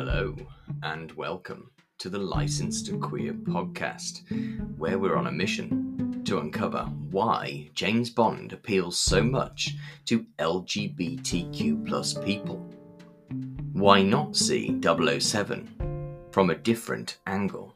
Hello and welcome to the Licensed to Queer podcast, where we're on a mission to uncover why James Bond appeals so much to LGBTQ plus people. Why not see 007 from a different angle?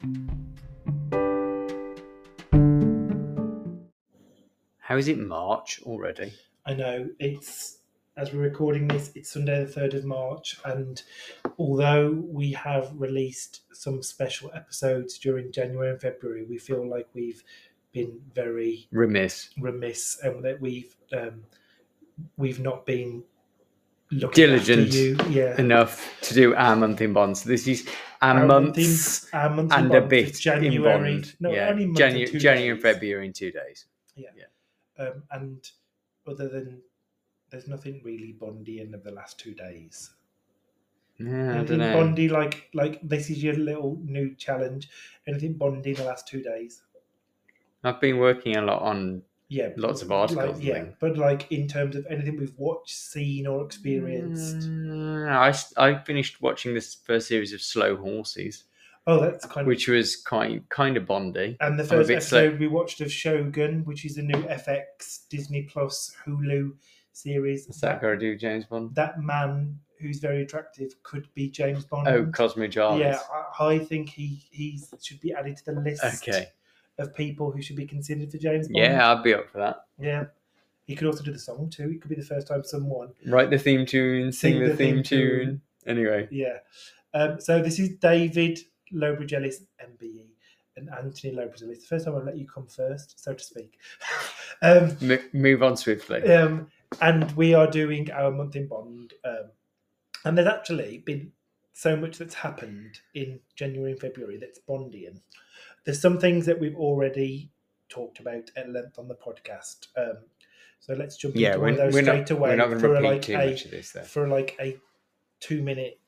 How is it March already? I know, as we're recording this, it's Sunday the 3rd of March, and although we have released some special episodes during January and February, we feel like we've been very Remiss and that we've not been looking diligent after you. enough to do our month in Bond. So this is our months and and a bit January, in Bond. only month January and February in 2 days. And other than there's nothing really Bondian of the last 2 days. Yeah, I Anything don't know. Bondy, like this is your little new challenge. Anything Bondy in the last 2 days? I've been working a lot on lots of articles. But in terms of anything we've watched, seen, or experienced. I finished watching this first series of Slow Horses. Oh, that's which was kind of Bondy. And the first episode we watched of Shogun, which is a new FX Disney Plus Hulu series. What's that got to do with James Bond? That man who's very attractive could be James Bond. Oh, Cosmo Jarvis. Yeah, I think he should be added to the list of people who should be considered for James Bond. Yeah, I'd be up for that. Yeah. He could also do the song too. It could be the first time someone... Write the theme tune, sing the theme tune. Anyway. Yeah. So this is David Lobregelis, MBE, and Anthony Lobregelis. It's the first time I've let you come first, so to speak. Move on swiftly. And we are doing our month in Bond. And there's actually been so much that's happened in January and February that's Bondian. There's some things that we've already talked about at length on the podcast. So let's jump into one of those straight away. We're not going to repeat too much of this, though. For like a 2-minute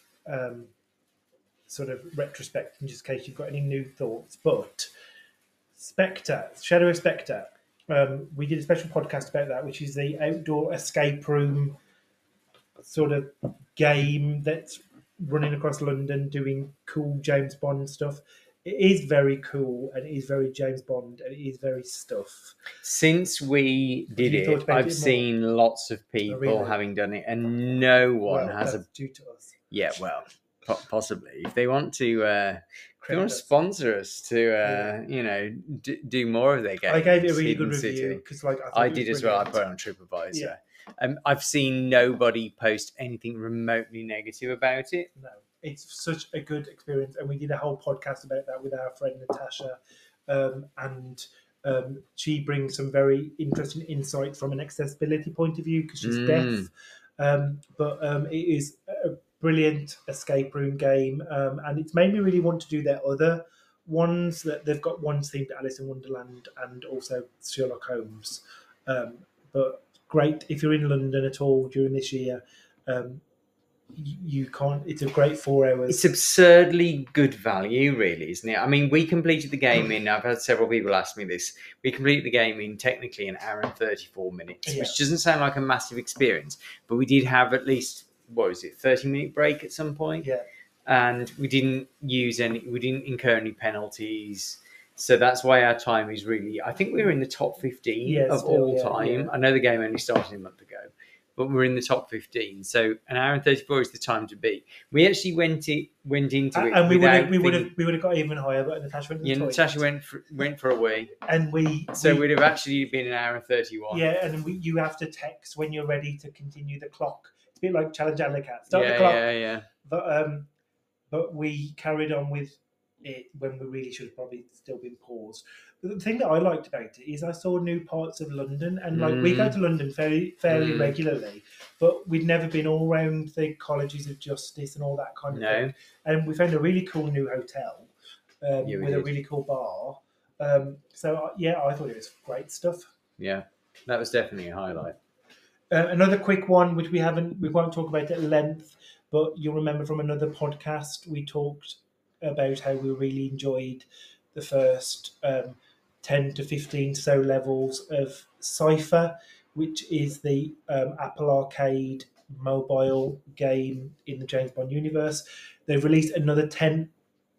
sort of retrospect, in just in case you've got any new thoughts. But Spectre, Shadow of Spectre, we did a special podcast about that, which is the outdoor escape room sort of game that's running across London doing cool James Bond stuff. It is very cool, and it is very James Bond, and it is very stuff. Since we did it, I've seen lots of people having done it, and no one has due to us. Yeah, well, possibly if they want to. If they want to sponsor us to, do more of their games. I gave it a really good review because, I did as well. I put it on TripAdvisor. Yeah. I've seen nobody post anything remotely negative about it. No, it's such a good experience, and we did a whole podcast about that with our friend Natasha, and she brings some very interesting insight from an accessibility point of view because she's deaf. But it is a brilliant escape room game, and it's made me really want to do their other ones. That they've got ones themed Alice in Wonderland and also Sherlock Holmes. But great if you're in London at all during this year. You can't. It's a great 4 hours. It's absurdly good value, really, isn't it? I mean, we completed the game in. I've had several people ask me this. We completed the game in technically an hour and 34 minutes, which doesn't sound like a massive experience, but we did have at least 30-minute break at some point. Yeah, and we didn't incur any penalties. So that's why our time is really... I think we were in the top 15 of all time. Yeah. I know the game only started a month ago, but we're in the top 15. So an hour and 34 is the time to beat. We actually went into it, and we would have got even higher. But Natasha went. Natasha went for a wee, and we'd have actually been an hour and 31. Yeah, and you have to text when you're ready to continue the clock. It's a bit like Challenge Alley-Cat. Start the clock. Yeah. But we carried on with it when we really should have probably still been paused. But the thing that I liked about it is I saw new parts of London, and we go to London fairly regularly, but we'd never been all around the colleges of justice and all that kind of thing. And we found a really cool new hotel with a really cool bar. So I thought it was great stuff. Yeah, that was definitely a highlight. Another quick one, which we won't talk about at length, but you'll remember from another podcast we talked about how we really enjoyed the first 10 to 15 levels of Cypher, which is the Apple Arcade mobile game in the James Bond universe. They've released another 10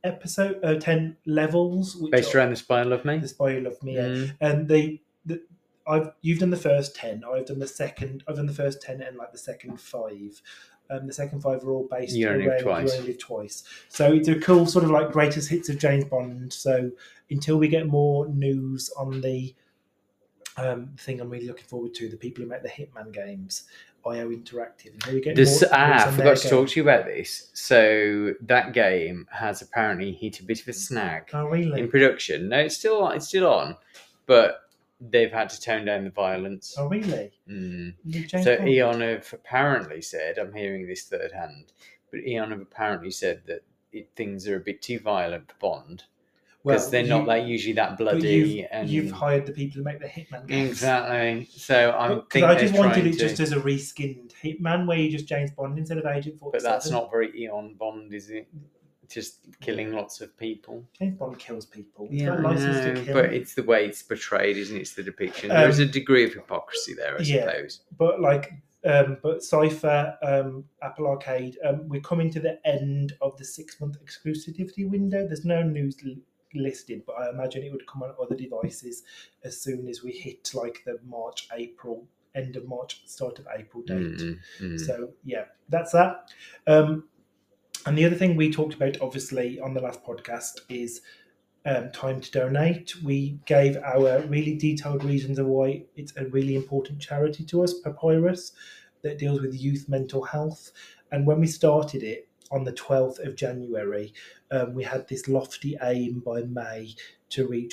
levels, which Based around The Spy Who Loved Me. The Spy Who Loved Me, yeah. Mm. And you've done the first 10. I've done the second. I've done the first 10 and like the second 5. The second 5 are all based around You Only Live Twice. So it's a cool sort of like greatest hits of James Bond. So until we get more news on the thing I'm really looking forward to, the people who make the Hitman games, IO Interactive. Until we get I forgot to talk to you about this. So that game has apparently hit a bit of a snag in production. No, it's still on, but they've had to tone down the violence. Oh, really? Mm. So Eon have apparently said, I'm hearing this third hand, but Eon have apparently said that things are a bit too violent for Bond. Because they're not usually that bloody. You've hired the people who make the Hitman games. Exactly. So I just wanted it just as a reskinned Hitman, where you just James Bond instead of Agent 47. But that's not very Eon Bond, is it? Just killing lots of people. James Bond kills people. Yeah, to kill. But it's the way it's portrayed, isn't it? It's the depiction. There's a degree of hypocrisy there, I suppose. But but Cypher, Apple Arcade, we're coming to the end of the 6-month exclusivity window. There's no news listed, but I imagine it would come on other devices as soon as we hit like the end of March, start of April date. So yeah, that's that. And the other thing we talked about, obviously, on the last podcast is Time to Donate. We gave our really detailed reasons of why it's a really important charity to us, Papyrus, that deals with youth mental health. And when we started it on the 12th of January, we had this lofty aim by May to reach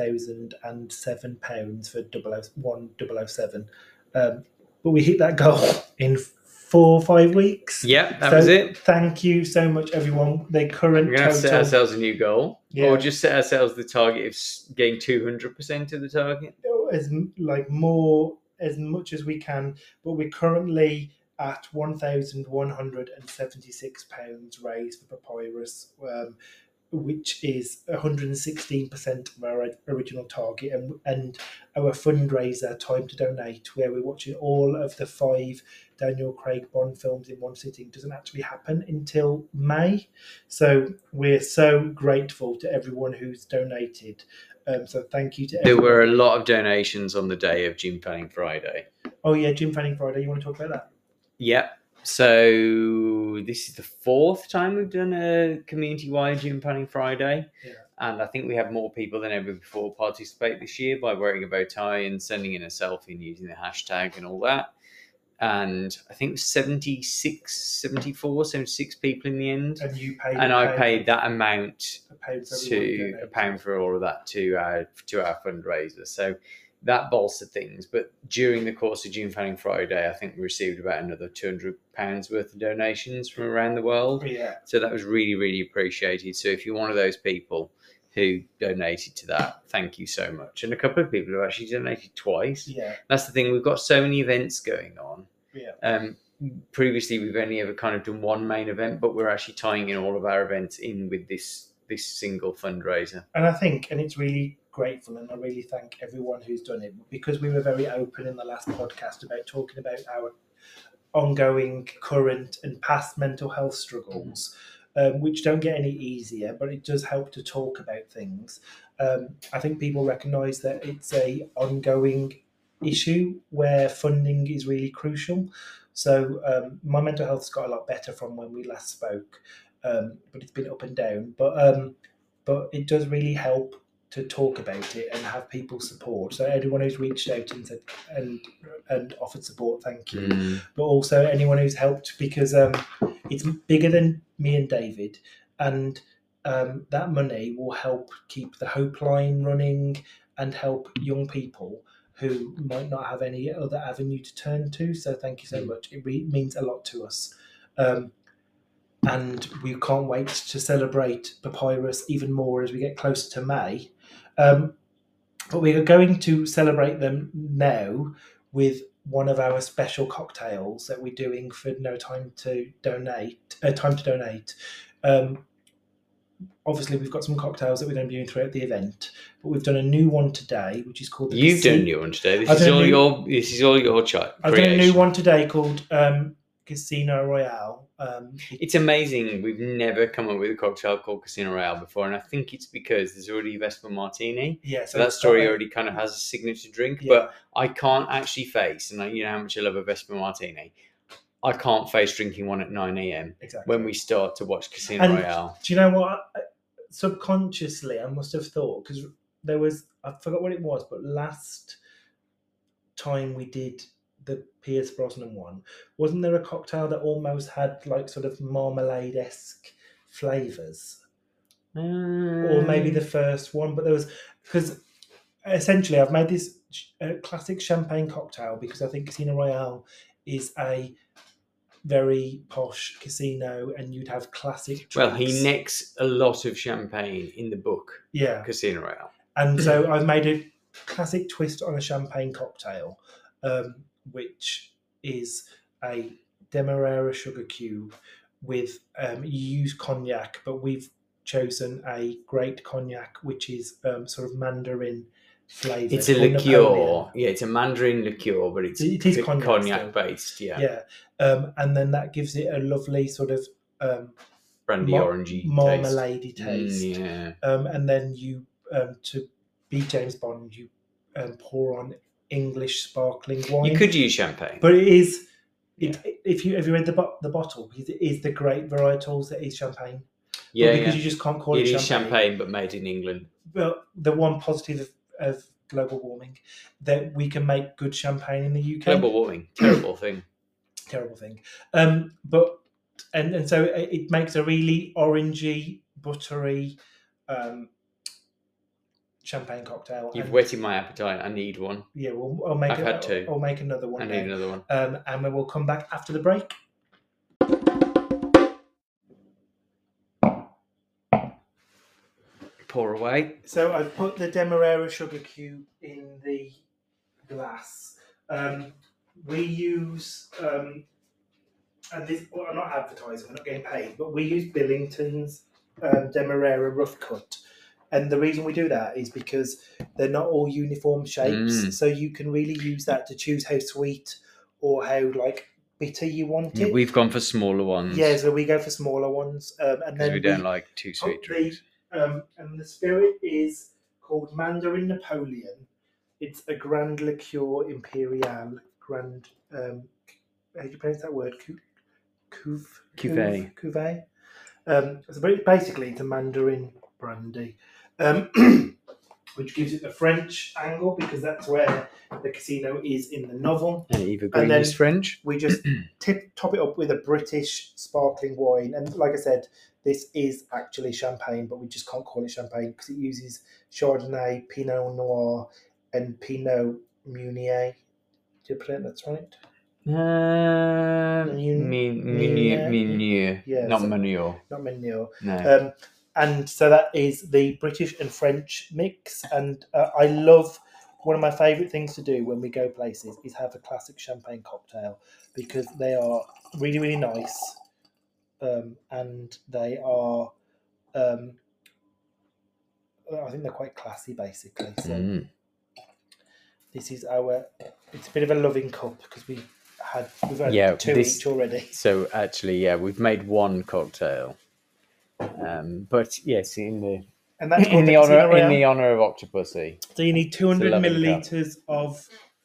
£1,007 for 007. But we hit that goal in 4 or 5 weeks. Yeah, that was it. Thank you so much, everyone. We're going to have to set ourselves a new goal, or just set ourselves the target of getting 200% of the target. As much as we can, but we're currently at £1,176 raised for Papyrus, which is 116% of our original target, and our fundraiser, Time to Donate, where we're watching all of the 5 Daniel Craig Bond films in one sitting, doesn't actually happen until May. So we're so grateful to everyone who's donated. So thank you to everyone. There were a lot of donations on the day of Jim Fanning Friday. Oh yeah, Jim Fanning Friday. You want to talk about that? Yep. So this is the 4th time we've done a community-wide Jim Fanning Friday. Yeah. And I think we have more people than ever before participate this year by wearing a bow tie and sending in a selfie and using the hashtag and all that. And I think it was 76 people in the end. And you paid. And I paid that amount a pound for all of that to our fundraiser. So that bolstered things. But during the course of Jim Fanning Friday, I think we received about another £200 worth of donations from around the world. Yeah. So that was really, really appreciated. So if you're one of those people who donated to that, thank you so much. And a couple of people have actually donated twice. Yeah. That's the thing. We've got so many events going on. Yeah. Previously, we've only ever kind of done one main event, but we're actually tying in all of our events in with this single fundraiser. And I think, and it's really grateful, and I really thank everyone who's done it, because we were very open in the last podcast about talking about our ongoing, current and past mental health struggles. Which don't get any easier, but it does help to talk about things. I think people recognise that it's a ongoing issue where funding is really crucial. So my mental health's got a lot better from when we last spoke, but it's been up and down. But it does really help to talk about it and have people support. So anyone who's reached out and said and offered support, thank you. But also anyone who's helped, because it's bigger than me and David, and that money will help keep the Hope Line running and help young people who might not have any other avenue to turn to. So thank you so much. It means a lot to us. And we can't wait to celebrate Papyrus even more as we get closer to May. But we are going to celebrate them now with one of our special cocktails that we're doing for Time to Donate. Obviously, we've got some cocktails that we're going to be doing throughout the event, but we've done a new one today, which is called. You've done a new one today. This is all your child. I've done a new one today called Casino Royale. It's amazing. We've never come up with a cocktail called Casino Royale before, and I think it's because there's already Vespa Martini. Yeah, So that it's story got already kind of has a signature drink, Yeah. but I can't actually face, and you know how much I love a Vespa Martini. I can't face drinking one at 9 a.m. exactly. when we start to watch Casino And Royale. do you know what? Subconsciously, I must have thought, because there was, I forgot what it was, but last time we did the Pierce Brosnan one, wasn't there a cocktail that almost had like sort of marmalade-esque flavours? Or maybe the first one, but there was, because essentially I've made this classic champagne cocktail because I think Casino Royale is a very posh casino and you'd have classic drinks. Well, he necks a lot of champagne in the book, Yeah. Casino Royale. And so I've made a classic twist on a champagne cocktail, which is a Demerara sugar cube with, you use cognac, but we've chosen a great cognac, which is sort of Mandarin flavoured. It's a liqueur. Yeah, it's a Mandarin liqueur, but it is cognac based. Yeah. Yeah. And then that gives it a lovely sort of brandy orangey marmalade taste. Yeah. And then you, to be James Bond, you pour on English sparkling wine. You could use champagne, but it is. If you read the bottle, it is the great varietals that is champagne. Yeah, because you just can't call it champagne. It is champagne, but made in England. But the one positive of global warming, that we can make good champagne in the UK. Global warming, terrible thing. Terrible thing. But so it makes a really orangey, buttery champagne cocktail. You've whetted my appetite. I need one. Yeah, I'll make. I've had two. I'll make another one. I need another one. And we will come back after the break. Pour away. So I've put the Demerara sugar cube in the glass. We use, and this, I'm not advertising, we're not getting paid, but we use Billington's Demerara rough cut. And the reason we do that is because they're not all uniform shapes. So you can really use that to choose how sweet or how bitter you want it. We've gone for smaller ones. Yeah, so we go for smaller ones. And then we don't like too sweet drinks. And the spirit is called Mandarin Napoleon. It's a Grand Liqueur Imperial. Grand, how do you pronounce that word? Cuvée. Cuvée. So basically, it's a Mandarin brandy, which gives it the French angle because that's where the casino is in the novel. And Eva Green is French. We just top it up with a British sparkling wine, and like I said, this is actually champagne, but we just can't call it champagne because it uses Chardonnay, Pinot Noir, and Pinot Meunier. Did you pronounce that's right? Meunier. Yeah, not Meunier. Not Meunier. No. And so that is the British and French mix. And I love, one of my favourite things to do when we go places is have a classic champagne cocktail because they are really, really nice. And they are, I think they're quite classy, basically. So this is it's a bit of a loving cup because we've had two each already. So actually, we've made one cocktail. But yes, in the honor of Octopussy. So you need 200 millilitres of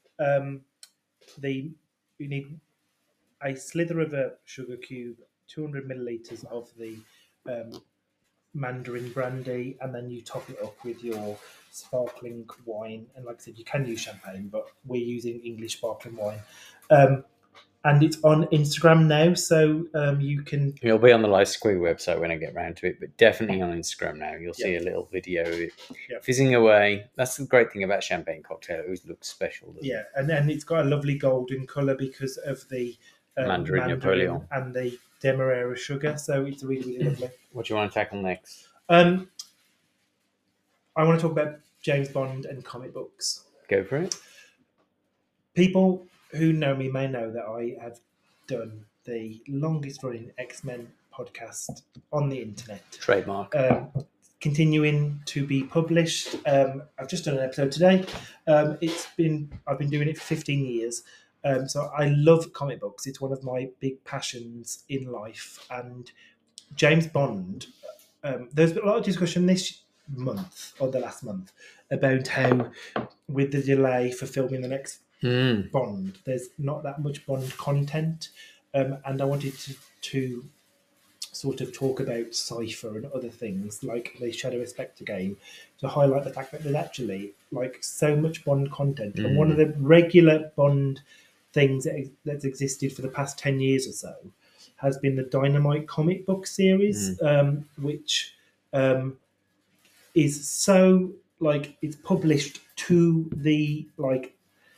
you need a slither of a sugar cube, 200 millilitres of the Mandarin brandy, and then you top it up with your sparkling wine. And like I said, you can use champagne, but we're using English sparkling wine. And it's on Instagram now, so you can... It'll be on the License to Queer website when I get round to it, but definitely on Instagram now. You'll see a little video of it fizzing away. That's the great thing about champagne cocktail. It always looks special. Yeah, and then it's got a lovely golden colour because of the Mandarin Napoleon and the Demerara sugar, so it's really, really lovely. What do you want to tackle next? I want to talk about James Bond and comic books. Go for it. People who know me may know that I have done the longest running X-Men podcast on the internet. Trademark. Continuing to be published. I've just done an episode today. I've been doing it for 15 years. So I love comic books. It's one of my big passions in life. And James Bond, there's been a lot of discussion this month or the last month about how, with the delay for filming the next Bond, there's not that much Bond content. And I wanted to sort of talk about Cypher and other things like the Shadow of Spectre game to highlight the fact that there's actually like so much Bond content. And one of the regular Bond things that's existed for the past 10 years or so has been the Dynamite comic book series, which is so like it's published to the like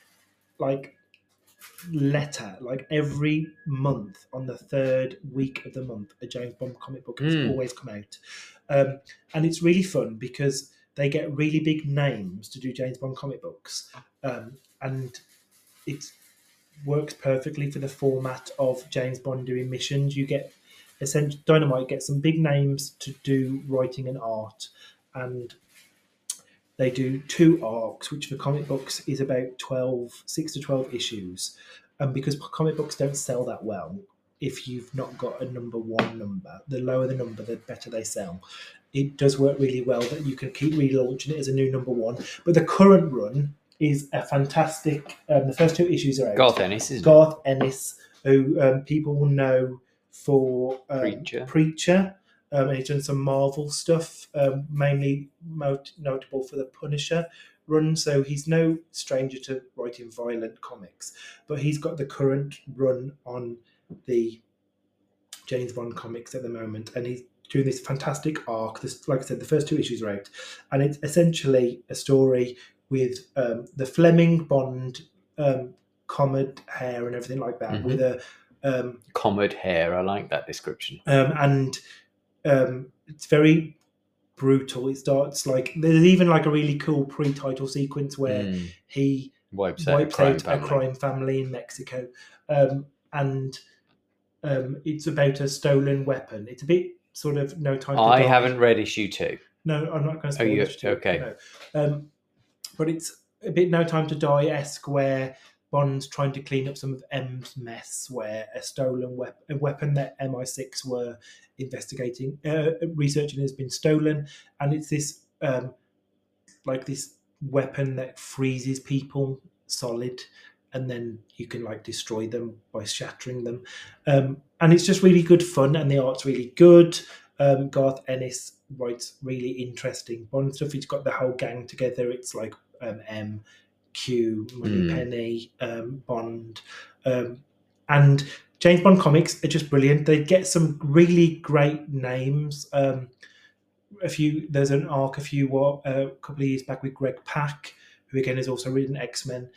letter, like every month on the third week of the month a James Bond comic book has always come out, and it's really fun because they get really big names to do James Bond comic books, and it works perfectly for the format of James Bond doing missions. You get essentially Dynamite gets some big names to do writing and art, and they do 2 arcs, which for comic books is about 6 to 12 issues. And because comic books don't sell that well, if you've not got a number 1 number, the lower the number, the better they sell. It does work really well that you can keep relaunching it as a new number 1. But the current run is a fantastic. The first 2 issues are out. Garth Ennis, isn't Garth Ennis, who people will know for Preacher. And he's done some Marvel stuff, mainly notable for the Punisher run. So he's no stranger to writing violent comics, but he's got the current run on the James Bond comics at the moment, and he's doing this fantastic arc. Like I said, the first 2 issues are out, and it's essentially a story with the Fleming Bond common hair and everything like that, with a common hair. I like that description. And it's very brutal. It starts like there's even like a really cool pre-title sequence where he wipes out a crime family in Mexico, and it's about a stolen weapon. It's a bit sort of No Time to Die. I haven't read issue 2. No, I'm not going to spoil issue 2. Okay. No. But it's a bit No Time to Die-esque where Bond's trying to clean up some of M's mess, where a stolen weapon that MI6 were researching has been stolen, and it's this like this weapon that freezes people solid, and then you can like destroy them by shattering them, and it's just really good fun, and the art's really good. Garth Ennis writes really interesting Bond stuff. He's got the whole gang together. It's like M, Q, Moneypenny, Bond, and James Bond comics are just brilliant. They get some really great names. There's an arc a couple of years back with Greg Pak, who again has also written X-Men.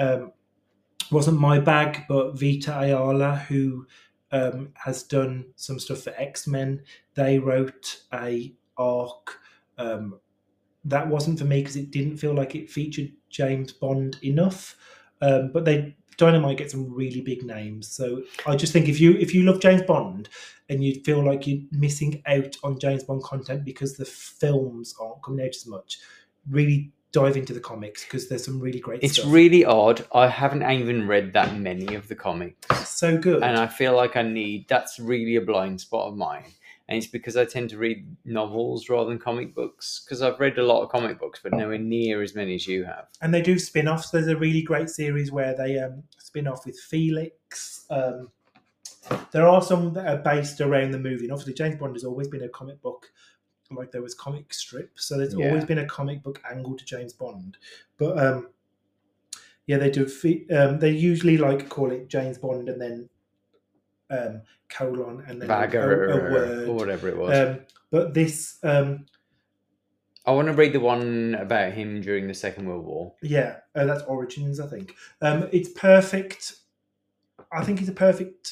Wasn't my bag, but Vita Ayala, who has done some stuff for X-Men. They wrote a arc that wasn't for me because it didn't feel like it featured James Bond enough. But Dynamite get some really big names. So I just think if you love James Bond and you feel like you're missing out on James Bond content because the films aren't coming out as much, really dive into the comics because there's some really great stuff. It's really odd. I haven't even read that many of the comics. So good. And I feel like that's really a blind spot of mine. And it's because I tend to read novels rather than comic books, because I've read a lot of comic books, but nowhere near as many as you have. And they do spin-offs. There's a really great series where they spin off with Felix. There are some that are based around the movie. And obviously, James Bond has always been a comic book. Like there was comic strips, so there's always been a comic book angle to James Bond. But they do. They usually like call it James Bond and then colon and then a word or whatever it was. But this, I want to read the one about him during the Second World War. Yeah, that's Origins. I think it's perfect. I think it's a perfect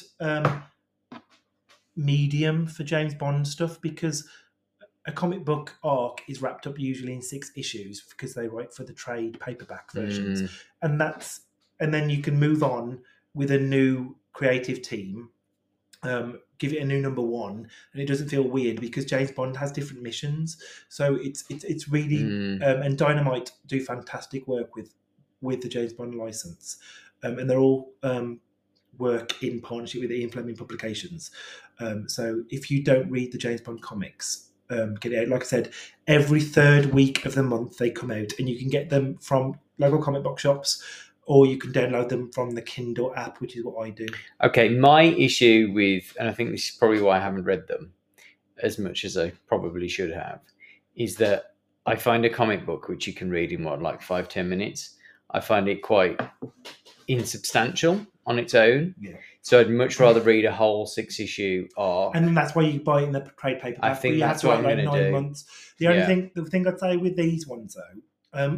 medium for James Bond stuff because a comic book arc is wrapped up usually in 6 issues because they write for the trade paperback versions, and then you can move on with a new creative team, give it a new number 1, and it doesn't feel weird because James Bond has different missions. So it's really and Dynamite do fantastic work with the James Bond license. and they're all work in partnership with Ian Fleming Publications. So if you don't read the James Bond comics, get it out. Like I said, every third week of the month they come out, and you can get them from local comic book shops, or you can download them from the Kindle app, which is what I do. Okay, my issue with, and I think this is probably why I haven't read them as much as I probably should have, is that I find a comic book which you can read in like 5-10 minutes. I find it quite insubstantial on its own. Yeah. So I'd much rather read a whole 6-issue arc. And that's why you buy it in the trade paperback. I think that's you have what to I'm wait going to 9 do. months. The thing I'd say with these ones though,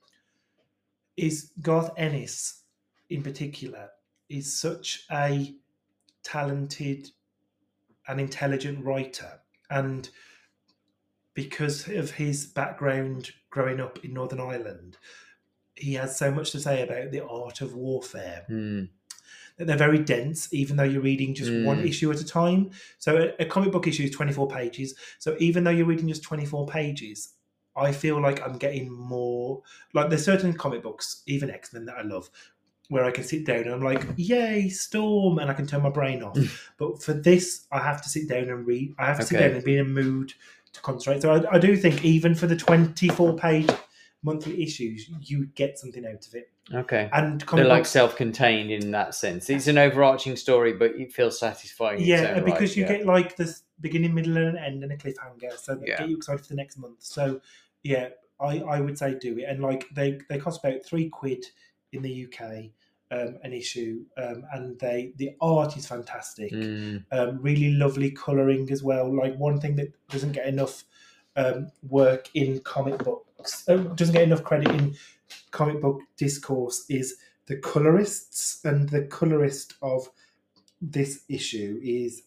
is Garth Ennis in particular is such a talented and intelligent writer, and because of his background growing up in Northern Ireland, he has so much to say about the art of warfare. That they're very dense, even though you're reading just one issue at a time. So a comic book issue is 24 pages. So even though you're reading just 24 pages, I feel like I'm getting more. Like there's certain comic books, even X-Men, that I love, where I can sit down and I'm like, yay, Storm, and I can turn my brain off. But for this, I have to sit down and read. I have to sit down and be in a mood to concentrate. So I do think even for the 24-page monthly issues, you get something out of it. Okay. And they're like self-contained in that sense. It's an overarching story, but it feels satisfying. Yeah, because you get like this beginning, middle, and end, and a cliffhanger, so they get you excited for the next month. So yeah, I would say do it. And like they cost about £3 in the UK an issue, and the art is fantastic. Really lovely colouring as well. Like one thing that doesn't get enough work in comic books, doesn't get enough credit in comic book discourse, is the colorists. And the colorist of this issue is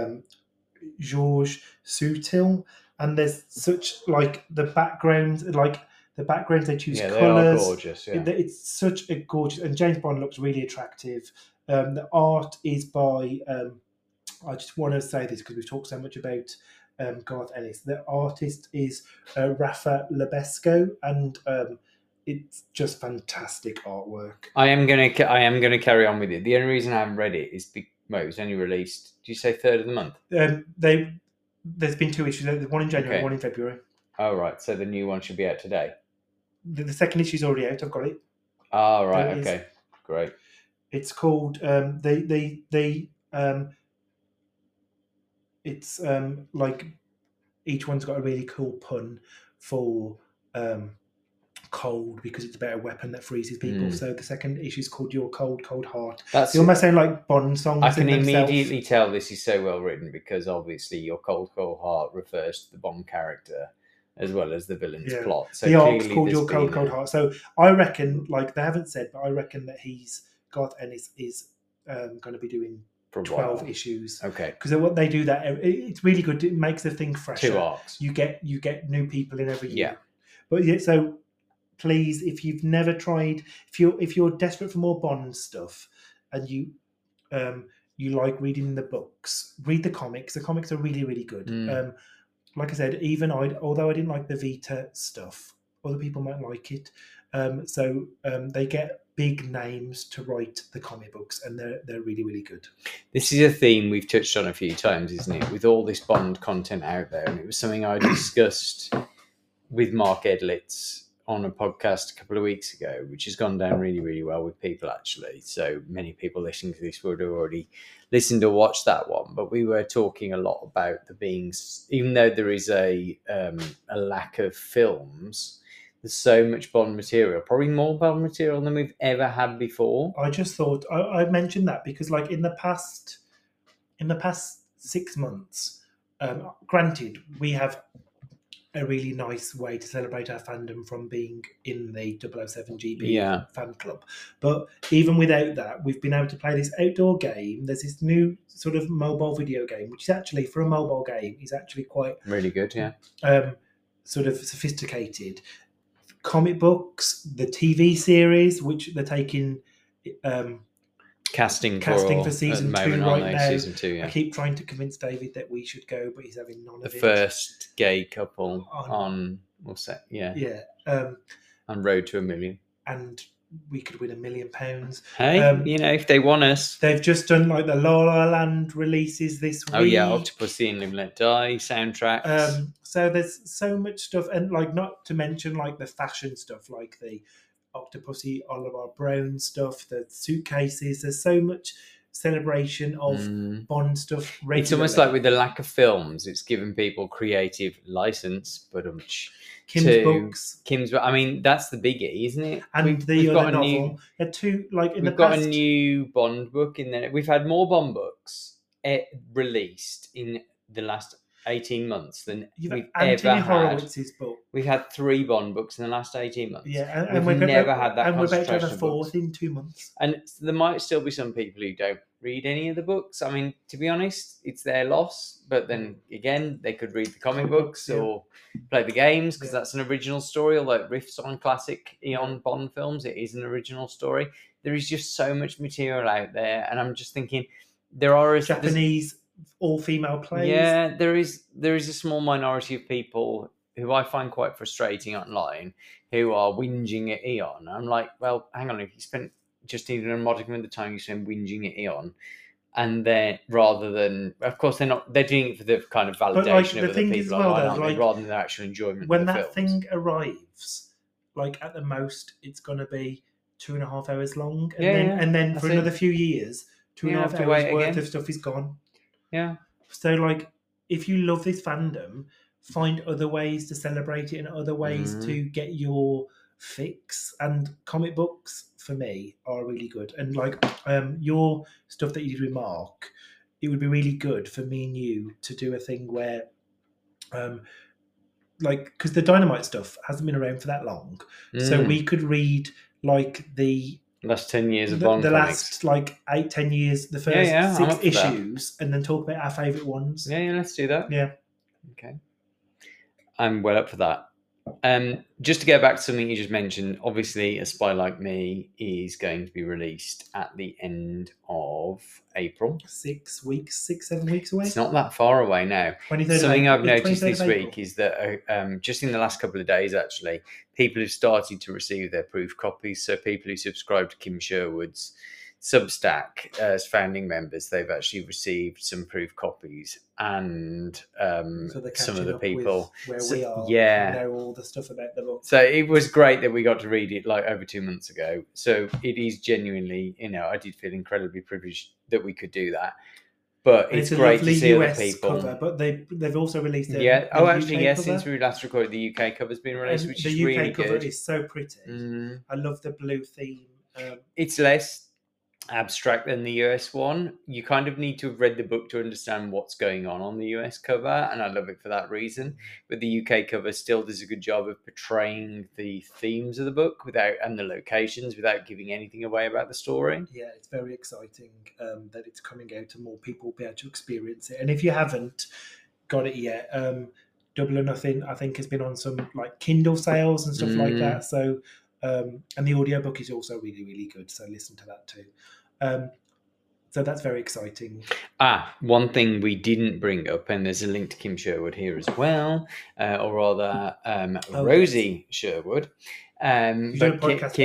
Georges Soutil, and there's such like the backgrounds they choose they colors. are gorgeous. Yeah. It's such a gorgeous, and James Bond looks really attractive. The art is by I just want to say this because we've talked so much about Garth Ennis. The artist is Rafa Lebesco, and it's just fantastic artwork. I am gonna carry on with it. The only reason I haven't read it is it was only released. Do you say 3rd of the month? There's been 2 issues. One in January, one in February. Oh right, so the new one should be out today. The second issue's already out. I've got it. Oh right, okay, great. It's called it's like each one's got a really cool pun for cold, because it's about a weapon that freezes people. So the second issue is called Your Cold, Cold Heart. They almost sound like Bond songs. I can immediately tell this is so well written, because obviously Your Cold, Cold Heart refers to the Bond character as well as the villain's plot. So the arc's called Your Cold, Cold Heart. So I reckon, like they haven't said, but I reckon that Garth Ennis is going to be doing 12 issues. Okay. Because what they do, that it's really good. It makes the thing fresher. 2 arcs. You get new people in every year. Yeah. But yeah, so please, if you've never tried, if you're desperate for more Bond stuff, and you like reading the books, read the comics. The comics are really, really good. Like I said, although I didn't like the Vita stuff, other people might like it. So they get big names to write the comic books, and they're really, really good. This is a theme we've touched on a few times, isn't it? With all this Bond content out there, and it was something I discussed with Mark Edlitz on a podcast a couple of weeks ago, which has gone down really, really well with people, actually. So many people listening to this would have already listened or watched that one. But we were talking a lot about the beings, even though there is a lack of films, there's so much Bond material, probably more Bond material than we've ever had before. I just thought I mentioned that because, like, in the past 6 months, granted, we have a really nice way to celebrate our fandom from being in the 007 GB fan club. But even without that, we've been able to play this outdoor game. There's this new sort of mobile video game, which is actually, for a mobile game, is actually quite really good, sort of sophisticated. Comic books, the TV series, which they're taking casting for season 2 right now. Season 2, yeah. I keep trying to convince David that we should go, but he's having none of it. The first gay couple on what's that? Yeah. Yeah. On Road to a Million. And we could win £1 million. Hey, you know, if they want us. They've just done like the La La Land releases this week. Oh yeah, Octopussy and Live and Let Die soundtracks. So there's so much stuff, and like not to mention like the fashion stuff, like the Octopussy Oliver Brown stuff, the suitcases. There's so much celebration of Bond stuff. Regularly. It's almost like with the lack of films, it's given people creative license, but Kim's books. I mean, that's the biggie, isn't it? And we've got a novel. Two, like in we've the got past, a new Bond book in there. We've had more Bond books released in the last 18 months than we've ever had. Horowitz's book. We've had 3 Bond books in the last 18 months. Yeah, and we've never had that. And we're about to have a concentration of 4th books. in 2 months. And there might still be some people who don't read any of the books. I mean, to be honest, it's their loss. But then again, they could read the comic books or play the games because that's an original story. Although it riffs on classic Eon Bond films, it is an original story. There is just so much material out there, and I'm just thinking there are Japanese all-female plays. Yeah, there is a small minority of people who I find quite frustrating online who are whinging at Eon. I'm like, well, hang on, if you spent just even a modicum of the time you spend whinging at Eon, and then rather than, of course, they're doing it for the kind of validation of other people online, aren't they, rather than their actual enjoyment. When of the that films. thing arrives, like at the most, it's going to be 2.5 hours long, and then for another few years, 2.5 hours worth of stuff is gone. Yeah. So, like, if you love this fandom, find other ways to celebrate it and other ways to get your fix. And comic books, for me, are really good. And, like, your stuff that you did with Mark, it would be really good for me and you to do a thing where, like, because the Dynamite stuff hasn't been around for that long. So we could read, like, the last 10 years of Bond the comics. last like 8-10 years, the first 6 issues, and then talk about our favourite ones. Yeah, let's do that. Yeah. Okay. I'm well up for that. Just to go back to something you just mentioned, obviously A Spy Like Me is going to be released at the end of April. 6 weeks, 6-7 weeks away. It's not that far away now. 23rd Something of I've noticed this April. week is that just in the last couple of days, actually, people have started to receive their proof copies. So people who subscribe to Kim Sherwood's Substack as founding members, they've actually received some proof copies, and some of the people where we are, know all the stuff about the book. So it was great that we got to read it like over 2 months ago. So it is genuinely, I did feel incredibly privileged that we could do that. But it's great to see US other people. Cover, but they've also released the UK cover. Since we last recorded, the UK cover's been released, which is really good. The UK cover is so pretty. I love the blue theme. It's less abstract than the US one. You kind of need to have read the book to understand what's going on the US cover, and I love it for that reason. But the UK cover still does a good job of portraying the themes of the book and the locations without giving anything away about the story. Yeah, it's very exciting that it's coming out and more people will be able to experience it. And if you haven't got it yet, Double or Nothing, I think, has been on some like Kindle sales and stuff like that. So and the audiobook is also really, really good. So listen to that too. So that's very exciting. One thing we didn't bring up, and there's a link to Kim Sherwood here as well, or rather Rosie Sherwood. But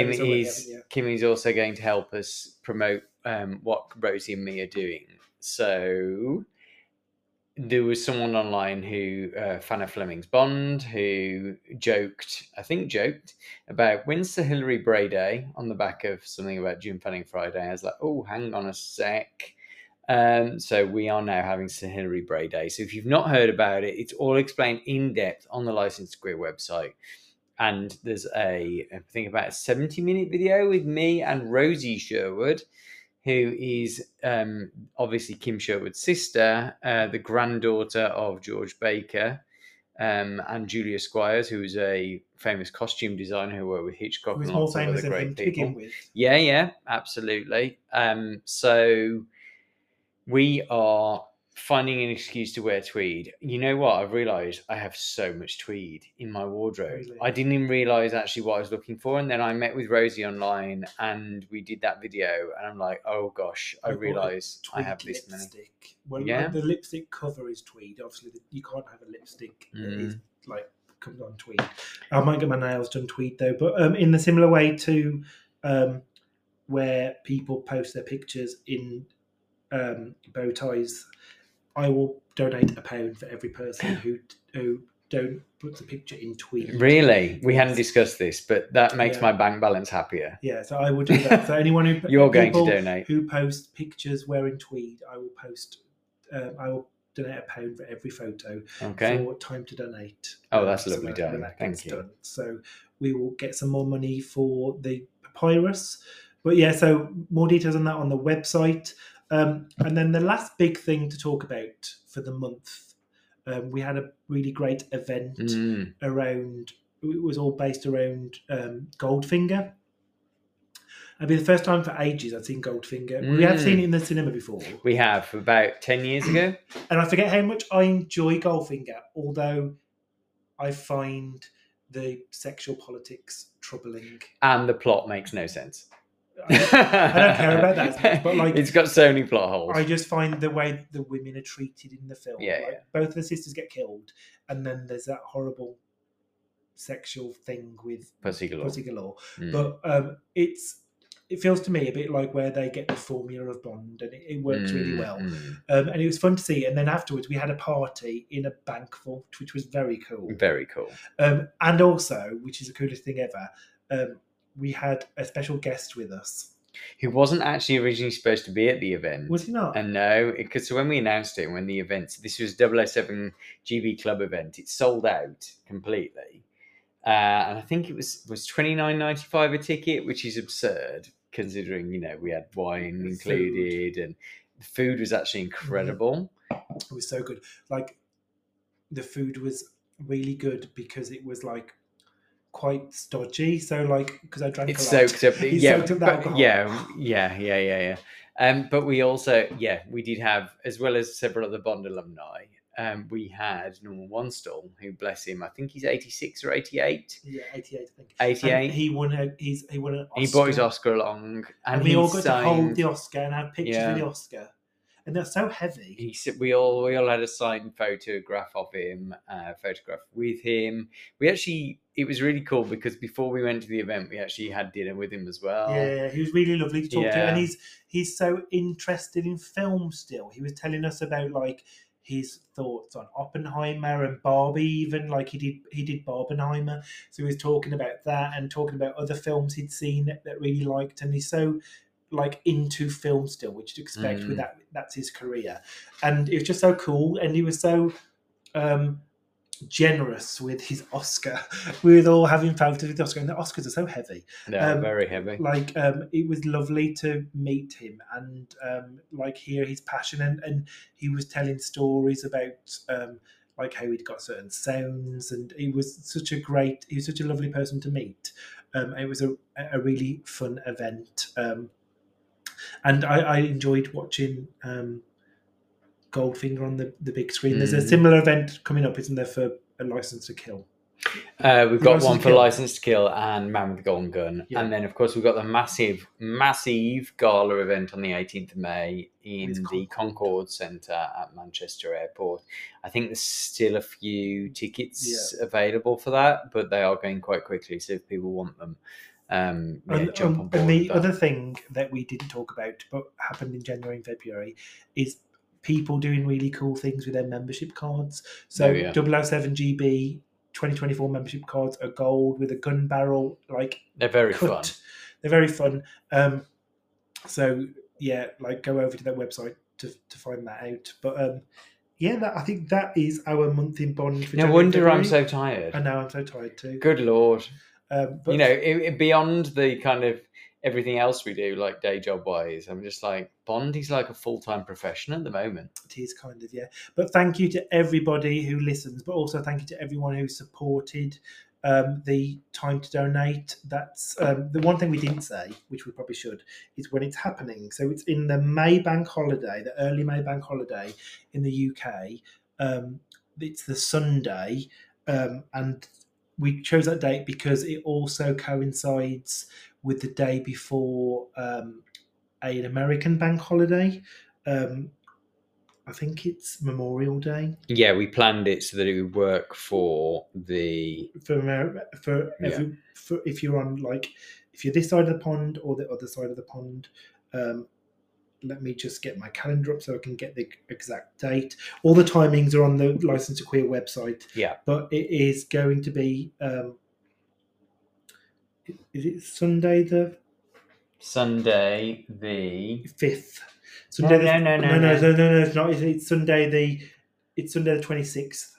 Kim is also going to help us promote what Rosie and me are doing. So there was someone online who, fan of Fleming's Bond, who joked about when's Sir Hilary Bray Day on the back of something about June Fanning Friday. I was like, oh, hang on a sec. So we are now having Sir Hilary Bray Day. So if you've not heard about it, it's all explained in depth on the Licensed to Queer website. And there's I think about a 70-minute video with me and Rosie Sherwood, who is obviously Kim Sherwood's sister, the granddaughter of George Baker, and Julia Squires, who is a famous costume designer who worked with Hitchcock and lots of other great people. Yeah, absolutely. So we are finding an excuse to wear tweed. You know what? I've realised I have so much tweed in my wardrobe. Really? I didn't even realise actually what I was looking for. And then I met with Rosie online and we did that video. And I'm like, oh gosh, I realised I have this lipstick. Well, like the lipstick cover is tweed. Obviously, you can't have a lipstick that is like comes on tweed. I might get my nails done tweed though. But in the similar way to where people post their pictures in bow ties. I will donate £1 for every person who don't put the picture in tweed. Really? We hadn't Yes. discussed this, but that makes Yeah. my bank balance happier. Yeah, so I will do that. So anyone who You're going to people donate. who post pictures wearing tweed, I will donate £1 for every photo Okay. for Time to Donate. Oh, that's So lovely, that- darling. when that Thank gets you. done. So we will get some more money for the papyrus. But yeah, so more details on that on the website. And then the last big thing to talk about for the month, we had a really great event around. It was all based around Goldfinger. It'd be the first time for ages I'd seen Goldfinger. We have seen it in the cinema before. We have about 10 years ago. And I forget how much I enjoy Goldfinger, although I find the sexual politics troubling. And the plot makes no sense. I don't care about that as much, but like it's got so many plot holes. I just find the way the women are treated in the film. Yeah, like, yeah. both the sisters get killed, and then there's that horrible sexual thing with Pussy galore. Pussy Galore. Mm. But it feels to me a bit like where they get the formula of Bond, and it works really well. And it was fun to see. And then afterwards, we had a party in a bank vault, which was very cool. Very cool. And also, which is the coolest thing ever, we had a special guest with us. Who wasn't actually originally supposed to be at the event. Was he not? And no, because when we announced it, when the event, this was 007 GB Club event, it sold out completely. And I think it was $29.95 a ticket, which is absurd considering, we had wine included and the food was actually incredible. It was so good. Like, the food was really good because it was like quite stodgy. So like, because I drank It's a lot. soaked up. It Yeah, soaked up the but alcohol. yeah. But we also, we did have, as well as several other Bond alumni, we had Norman Wanstall, who, bless him, I think he's 86 or 88. Yeah, 88, I think. 88. And he won an Oscar. He brought his Oscar along, and we all got to hold the Oscar and have pictures of the Oscar. And they're so heavy. We all had a signed photograph of him, photograph with him. It was really cool because before we went to the event, we actually had dinner with him as well. Yeah, he was really lovely to talk to, Yeah. and he's so interested in film still. He was telling us about like his thoughts on Oppenheimer and Barbie, even like he did Barbenheimer. So he was talking about that and talking about other films he'd seen that really liked, and he's so like into film still, which you'd expect with that's his career. And it was just so cool, and he was so generous with his Oscar. We were all having photos with the Oscar, and the Oscars are so heavy. They're very heavy. Like it was lovely to meet him and like hear his passion, and he was telling stories about like how he'd got certain sounds, and he was such a lovely person to meet. It was a really fun event, and I enjoyed watching Goldfinger on the big screen. There's a similar event coming up, isn't there, for A License to Kill? We've got one for License to Kill and Man with the Golden Gun. Yeah. And then, of course, we've got the massive gala event on the 18th of May in the Concorde Centre at Manchester Airport. I think there's still a few tickets available for that, but they are going quite quickly. So if people want them, jump on board. And the other thing that we didn't talk about, but happened in January and February, is people doing really cool things with their membership cards. So 007 GB 2024 membership cards are gold with a gun barrel. Like, they're very fun. They're very fun. So yeah, like go over to their website to find that out. But I think that is our month in Bond. For No wonder I'm so tired. I know, I'm so tired too. Good Lord. But beyond the kind of everything else we do, like day job wise, I'm just like, Bond is like a full-time profession at the moment. It is kind of, yeah. But thank you to everybody who listens, but also thank you to everyone who supported the Time to Donate. That's the one thing we didn't say, which we probably should, is when it's happening. So it's in the May bank holiday, the early May bank holiday in the UK. It's the Sunday, and we chose that date because it also coincides with the day before an American bank holiday. I think it's Memorial Day. Yeah, we planned it so that it would work for the for if you're on if you're this side of the pond or the other side of the pond. Let me just get my calendar up so I can get the exact date. All the timings are on the License to Queer website. Yeah. But it is going to be, is it Sunday the 5th? Sunday no, it's not. It's Sunday the 26th.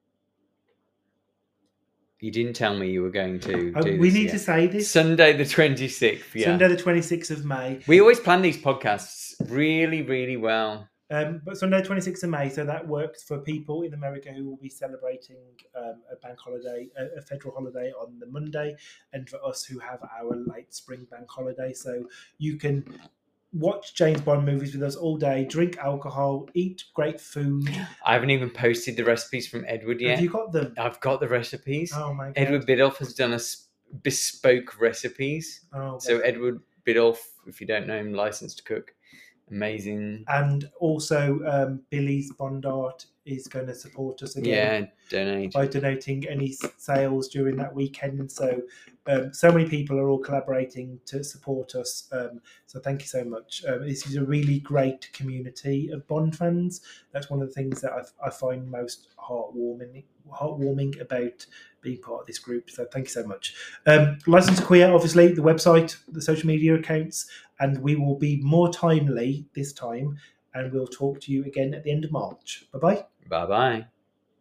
You didn't tell me you were going to do We this need yet. to say this. Sunday the 26th, yeah. Sunday the 26th of May. We always plan these podcasts really, really well. But Sunday, 26th of May, so that works for people in America who will be celebrating a bank holiday, a federal holiday on the Monday, and for us who have our late spring bank holiday. So you can watch James Bond movies with us all day, drink alcohol, eat great food. I haven't even posted the recipes from Edward yet. Have you got them? I've got the recipes. Oh my God. Edward Biddulph has done bespoke recipes. So Edward Biddulph, if you don't know him, licensed to cook. Amazing. And also Billy's Bond Art is going to support us again. Yeah, by donating any sales during that weekend. So so many people are all collaborating to support us. So thank you so much. This is a really great community of Bond fans. That's one of the things that I find most heartwarming about being part of this group. So thank you so much. License to Queer, obviously, the website, the social media accounts, and we will be more timely this time, and we'll talk to you again at the end of March. Bye-bye. Bye-bye.